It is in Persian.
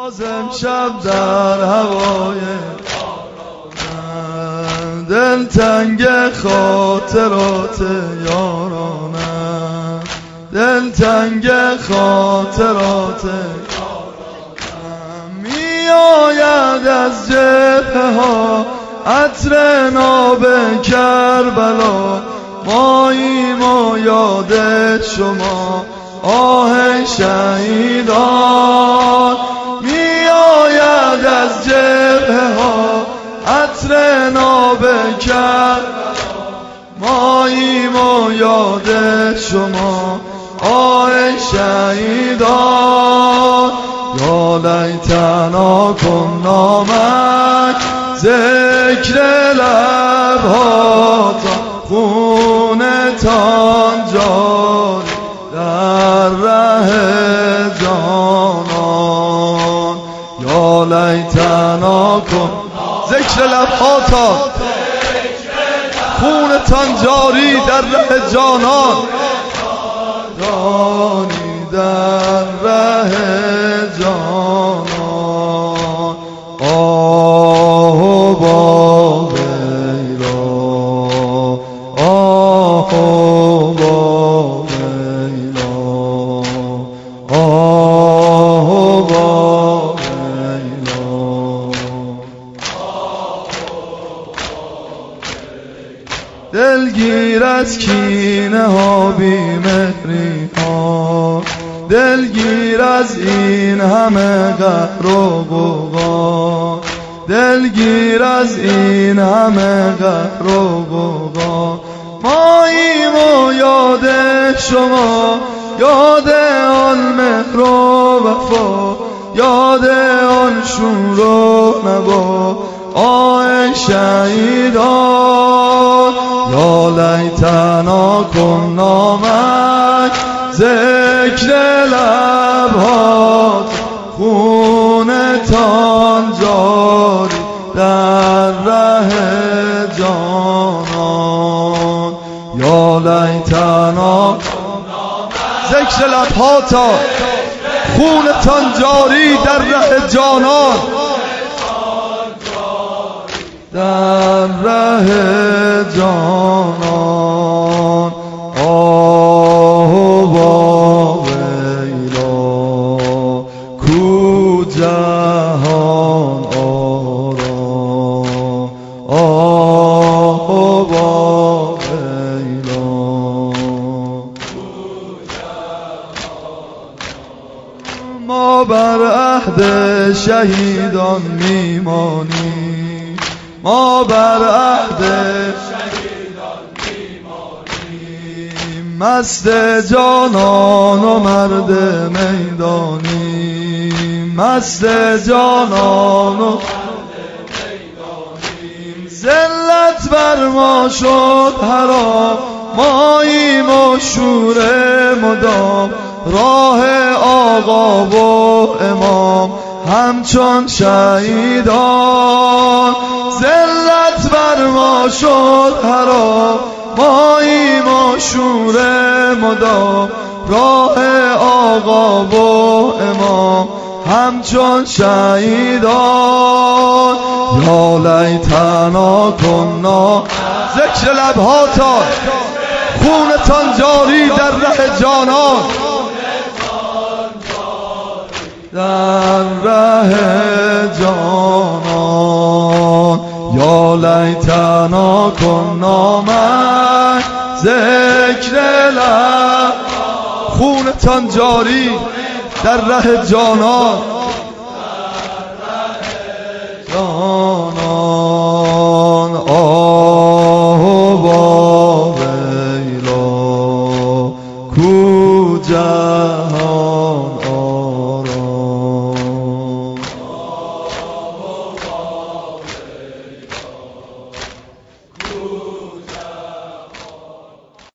باز امشب در هوای دل تنگ خاطرات یارانم، دل تنگ خاطرات یارانم. می آید از جبهه ها عطر ناب کربلا، ماییم و یاد شما آه شهیدان. می آید از جبهه ها عطر ناب کربلا، ماییم و یاد شما آه شهیدان. یا لیتنا کنا معک، ذکر لبها تا خونتان جاری در ره جانان. یا لیتنا کن ذکر لبها تا خونتان جاری در ره جانان، جانی در ره جانان. آه با ویلا، آه با ویلا، آه با ویلا. دلگیر از کینه ها بی‌مهری ها، دلگیر از این همه قهر و غوغا، دلگیر از این همه قهر و غوغا. ماییم و یاد شما، یاد آن مهر و وفا، یاد آن شور و نوا آه شهیدان. یا لیتنا کنا معک، ذکر لبها خونتان جاری در ره جانان. یا لیتنا ذکر لبها تا خونتان جاری در ره جانان، در ره جانان. آه با ویلا کو جهان آرام، آه با ویلا ما بر عهد شهیدان میمانیم، ما بر عهد شهیدان میمانیم. مست جانان و مرد میدانیم، مست جانان و مرد میدانیم. ذلت بر ما شد حرام، ماییم و شور مدام. راه آقا و امام همچون شهیدان. ذلت بر ما شد حرام، ماییم و شور مدام. راه آقا و امام همچون شهیدان. یا لیتنا کنا ذکر لبها تا خونتان جاری در ره جانان، در ره جانان. یا لیتنا کنا معک، ذکر لب خونتان جاری در ره جانان،